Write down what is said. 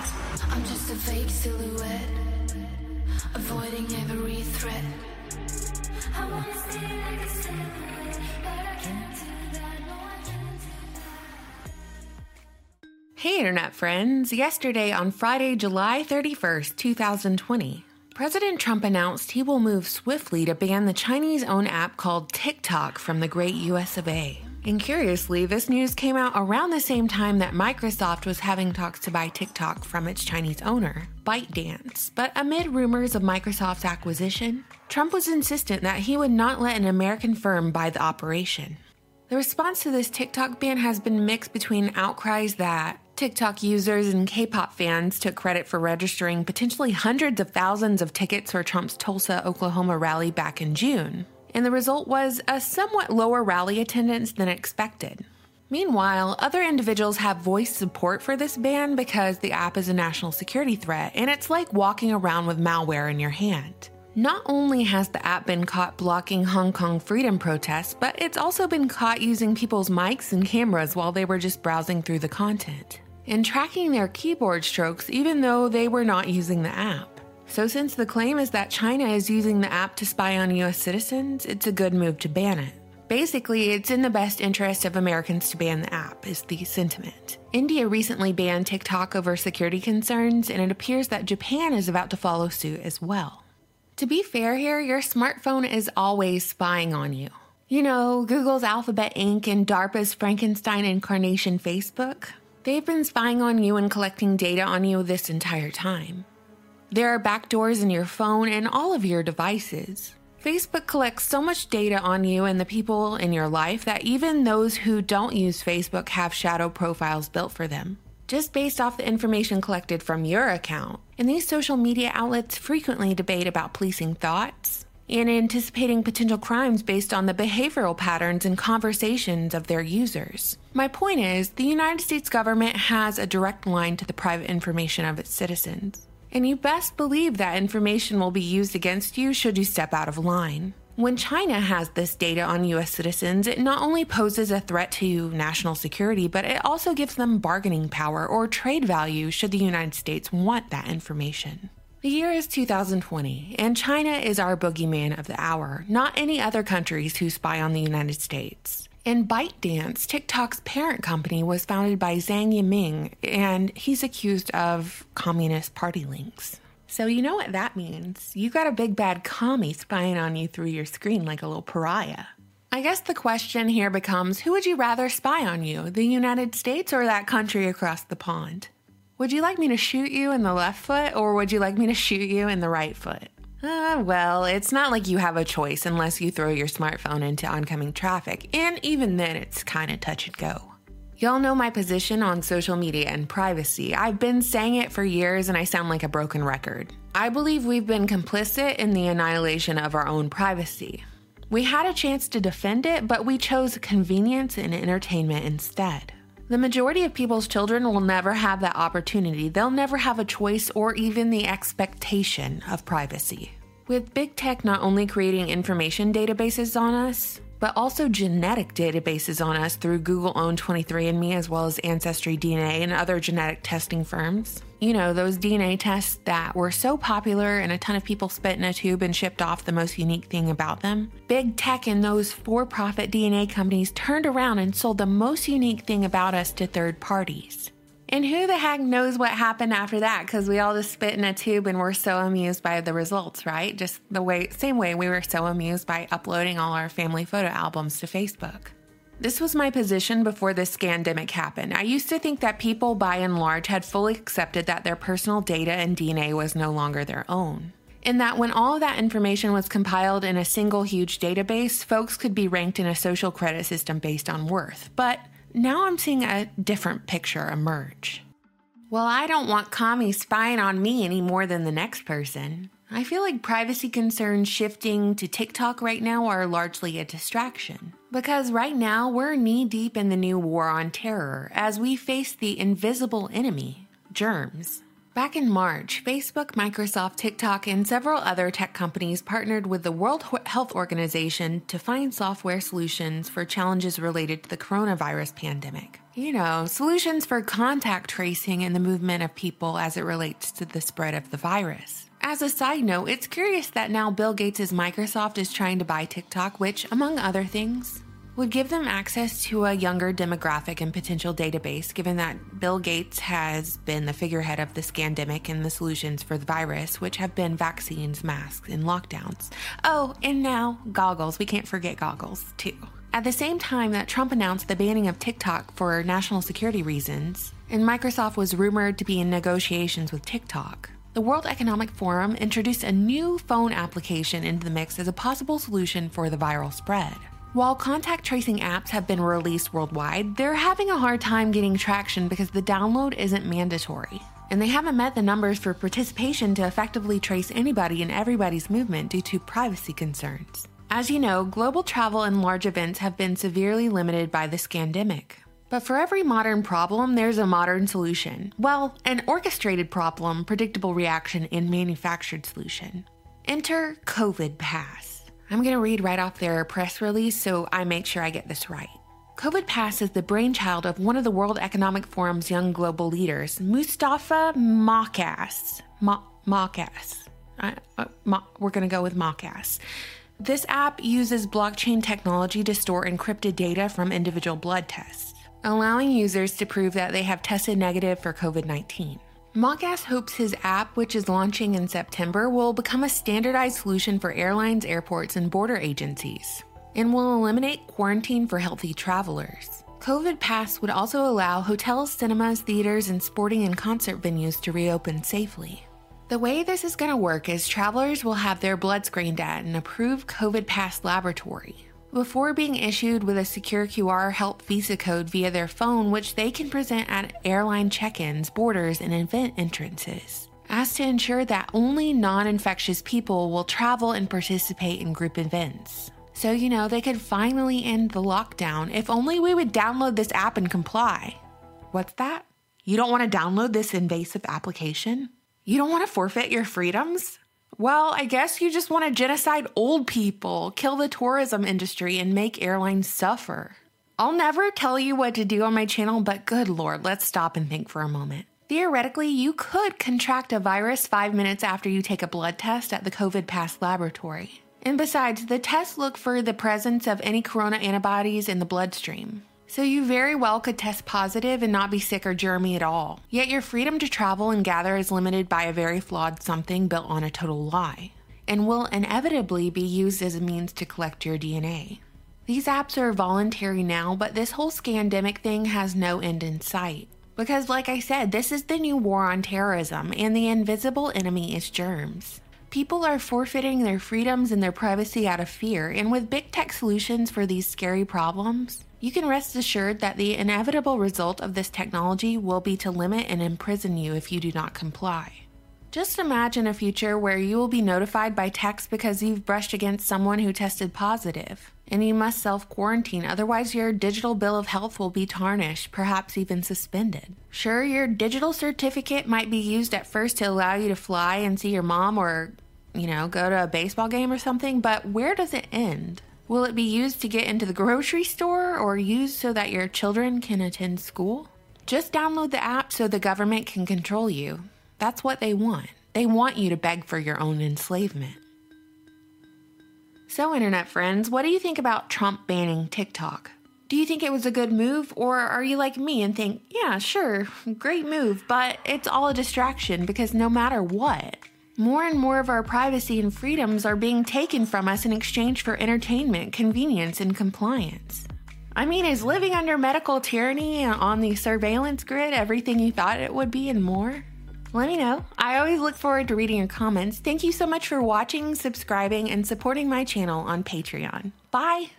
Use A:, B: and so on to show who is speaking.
A: I'm just a fake silhouette, avoiding every threat. I wanna stay like a silhouette, but I can't do that, no I can't do that.
B: Hey Internet friends, yesterday on Friday, July 31st, 2020, President Trump announced he will move swiftly to ban the Chinese-owned app called TikTok from the great US of A. And curiously, this news came out around the same time that Microsoft was having talks to buy TikTok from its Chinese owner, ByteDance. But amid rumors of Microsoft's acquisition, Trump was insistent that he would not let an American firm buy the operation. The response to this TikTok ban has been mixed between outcries that TikTok users and K-pop fans took credit for registering potentially hundreds of thousands of tickets for Trump's Tulsa, Oklahoma rally back in June. And the result was a somewhat lower rally attendance than expected. Meanwhile, other individuals have voiced support for this ban because the app is a national security threat, and it's like walking around with malware in your hand. Not only has the app been caught blocking Hong Kong freedom protests, but it's also been caught using people's mics and cameras while they were just browsing through the content, and tracking their keyboard strokes even though they were not using the app. So since the claim is that China is using the app to spy on US citizens, it's a good move to ban it. Basically, it's in the best interest of Americans to ban the app, is the sentiment. India recently banned TikTok over security concerns, and it appears that Japan is about to follow suit as well. To be fair here, your smartphone is always spying on you. You know, Google's Alphabet Inc. and DARPA's Frankenstein incarnation Facebook? They've been spying on you and collecting data on you this entire time. There are backdoors in your phone and all of your devices. Facebook collects so much data on you and the people in your life that even those who don't use Facebook have shadow profiles built for them, just based off the information collected from your account. And these social media outlets frequently debate about policing thoughts and anticipating potential crimes based on the behavioral patterns and conversations of their users. My point is, the United States government has a direct line to the private information of its citizens. And you best believe that information will be used against you should you step out of line. When China has this data on US citizens, it not only poses a threat to national security, but it also gives them bargaining power or trade value should the United States want that information. The year is 2020, and China is our boogeyman of the hour, not any other countries who spy on the United States. And ByteDance, TikTok's parent company, was founded by Zhang Yiming, and he's accused of Communist Party links. So you know what that means. You got a big bad commie spying on you through your screen like a little pariah. I guess the question here becomes, who would you rather spy on you, the United States or that country across the pond? Would you like me to shoot you in the left foot, or would you like me to shoot you in the right foot? Well, it's not like you have a choice unless you throw your smartphone into oncoming traffic, and even then it's kind of touch and go. Y'all know my position on social media and privacy. I've been saying it for years and I sound like a broken record. I believe we've been complicit in the annihilation of our own privacy. We had a chance to defend it, but we chose convenience and entertainment instead. The majority of people's children will never have that opportunity. They'll never have a choice or even the expectation of privacy. With big tech not only creating information databases on us, but also genetic databases on us through Google-owned 23andMe as well as Ancestry DNA and other genetic testing firms. You know, those DNA tests that were so popular and a ton of people spit in a tube and shipped off the most unique thing about them. Big tech and those for-profit DNA companies turned around and sold the most unique thing about us to third parties. And who the heck knows what happened after that, because we all just spit in a tube and we're so amused by the results, right? Just same way we were so amused by uploading all our family photo albums to Facebook. This was my position before this scandemic happened. I used to think that people, by and large, had fully accepted that their personal data and DNA was no longer their own. And that when all of that information was compiled in a single huge database, folks could be ranked in a social credit system based on worth. But now I'm seeing a different picture emerge. Well, I don't want commies spying on me any more than the next person. I feel like privacy concerns shifting to TikTok right now are largely a distraction. Because right now, we're knee-deep in the new war on terror as we face the invisible enemy, germs. Back in March, Facebook, Microsoft, TikTok, and several other tech companies partnered with the World Health Organization to find software solutions for challenges related to the coronavirus pandemic. You know, solutions for contact tracing and the movement of people as it relates to the spread of the virus. As a side note, it's curious that now Bill Gates' Microsoft is trying to buy TikTok, which, among other things, would give them access to a younger demographic and potential database, given that Bill Gates has been the figurehead of the scandemic and the solutions for the virus, which have been vaccines, masks, and lockdowns. Oh, and now goggles. We can't forget goggles, too. At the same time that Trump announced the banning of TikTok for national security reasons, and Microsoft was rumored to be in negotiations with TikTok, the World Economic Forum introduced a new phone application into the mix as a possible solution for the viral spread. While contact tracing apps have been released worldwide, they're having a hard time getting traction because the download isn't mandatory, and they haven't met the numbers for participation to effectively trace anybody and everybody's movement due to privacy concerns. As you know, global travel and large events have been severely limited by the scandemic. But for every modern problem, there's a modern solution. Well, an orchestrated problem, predictable reaction, and manufactured solution. Enter COVID Pass. I'm going to read right off their press release so I make sure I get this right. COVID Pass is the brainchild of one of the World Economic Forum's young global leaders, Mustafa Makas. We're going to go with Makas. This app uses blockchain technology to store encrypted data from individual blood tests, allowing users to prove that they have tested negative for COVID-19. Makas hopes his app, which is launching in September, will become a standardized solution for airlines, airports, and border agencies, and will eliminate quarantine for healthy travelers. COVID Pass would also allow hotels, cinemas, theaters, and sporting and concert venues to reopen safely. The way this is going to work is travelers will have their blood screened at an approved COVID Pass laboratory before being issued with a secure QR health visa code via their phone, which they can present at airline check-ins, borders, and event entrances, as to ensure that only non-infectious people will travel and participate in group events. So, you know, they could finally end the lockdown if only we would download this app and comply. What's that? You don't want to download this invasive application? You don't want to forfeit your freedoms? Well, I guess you just want to genocide old people, kill the tourism industry, and make airlines suffer. I'll never tell you what to do on my channel, but good Lord, let's stop and think for a moment. Theoretically, you could contract a virus 5 minutes after you take a blood test at the COVID Pass laboratory. And besides, the tests look for the presence of any corona antibodies in the bloodstream. So you very well could test positive and not be sick or germy at all. Yet your freedom to travel and gather is limited by a very flawed something built on a total lie, and will inevitably be used as a means to collect your DNA. These apps are voluntary now, but this whole scandemic thing has no end in sight. Because like I said, this is the new war on terrorism, and the invisible enemy is germs. People are forfeiting their freedoms and their privacy out of fear, and with big tech solutions for these scary problems, you can rest assured that the inevitable result of this technology will be to limit and imprison you if you do not comply. Just imagine a future where you will be notified by text because you've brushed against someone who tested positive, and you must self-quarantine, otherwise your digital bill of health will be tarnished, perhaps even suspended. Sure, your digital certificate might be used at first to allow you to fly and see your mom or, go to a baseball game or something, but where does it end? Will it be used to get into the grocery store or used so that your children can attend school? Just download the app so the government can control you. That's what they want. They want you to beg for your own enslavement. So, internet friends, what do you think about Trump banning TikTok? Do you think it was a good move, or are you like me and think, yeah, sure, great move, but it's all a distraction because no matter what, more and more of our privacy and freedoms are being taken from us in exchange for entertainment, convenience, and compliance. I mean, is living under medical tyranny on the surveillance grid everything you thought it would be and more? Let me know. I always look forward to reading your comments. Thank you so much for watching, subscribing, and supporting my channel on Patreon. Bye!